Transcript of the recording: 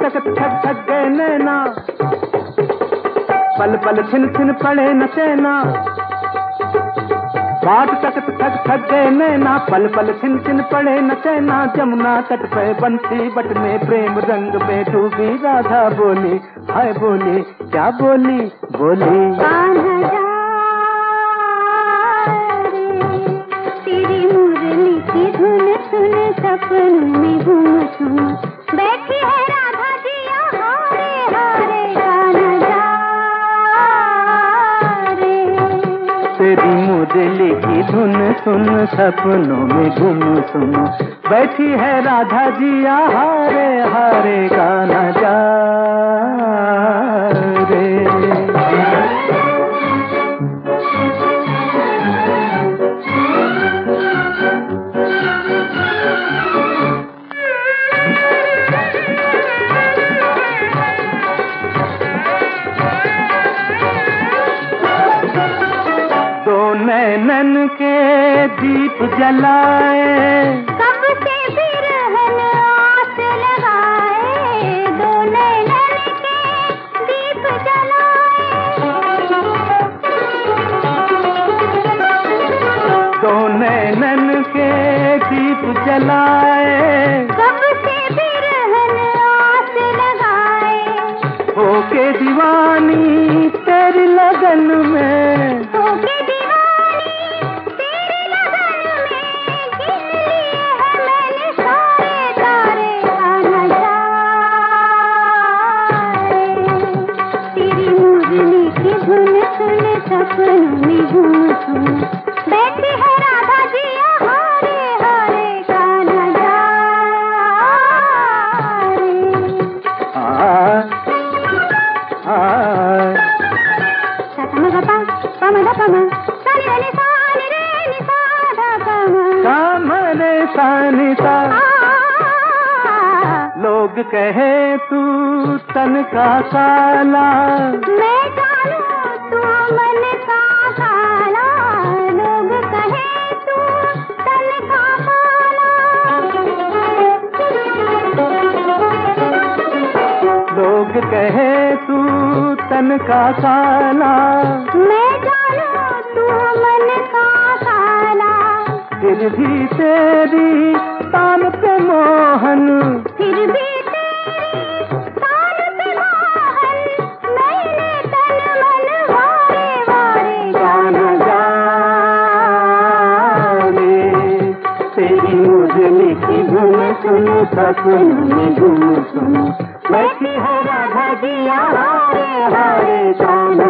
तक थक थक गए नैना, पल पल छिन छिन पड़े न चैना। बाट तक थक थक गए नैना, पल पल छिन छिन पड़े न चैना। जमुना तट पे बंसी बट में प्रेम रंग में डूबी राधा बोली, हाय बोली, क्या बोली, बोली तेरी मुरली की धुन सुन सपनों में घूम घूम बैठी है राधा जिया, हारे हारे गाना जा रे। तेरी मुरली की धुन सुन सपनों में घूम सुन बैठी है राधा जिया, हारे हारे गाना जा रे। नैनन के दीप जलाए, कब से बिरहन आस लगाए। दो नैनन के दीप जलाए, दो नैनन के दीप जलाए। कब से बिरहन आस लगाए। होके दीवानी तेरी लगन में, होके सपनों में घूम घूम बैठी है राधा जिया, हारे हारे गाना जा रे। सतमगपा पमगपम सानि रे नि सा धा सा। लोग कहे तू तन का काला, मैं जानू तू मन का काला। लोग कहे तू तन का काला, लोग कहे तू तन का काला। मैं जानू तू मन का काला। फिर भी तेरी तान पे मोहन, फिर भी तेरी तान पे मोहन। मैंने तन मन वारे वारे गाना जा रे। तेरी मुरली की धुन सुन सपनों में घूम सुन बैठी है राधा जिया, हारे हारे गाना